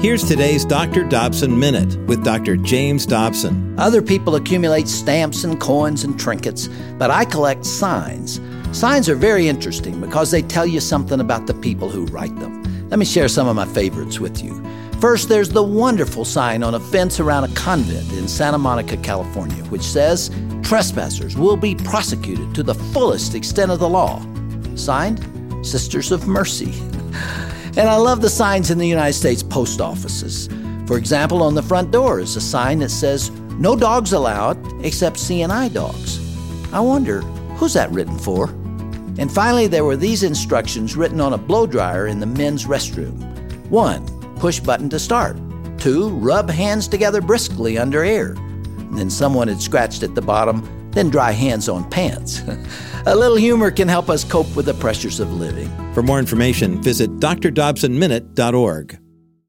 Here's today's Dr. Dobson Minute with Dr. James Dobson. Other people accumulate stamps and coins and trinkets, but I collect signs. Signs are very interesting because they tell you something about the people who write them. Let me share some of my favorites with you. First, there's the wonderful sign on a fence around a convent in Santa Monica, California, which says, "Trespassers will be prosecuted to the fullest extent of the law." Signed, Sisters of Mercy. And I love the signs in the United States post offices. For example, on the front door is a sign that says, "No dogs allowed except CNI dogs." I wonder, who's that written for? And finally, there were these instructions written on a blow dryer in the men's restroom. 1, push button to start. 2, rub hands together briskly under air. And then someone had scratched at the bottom, then dry hands on pants. A little humor can help us cope with the pressures of living. For more information, visit drdobsonminute.org.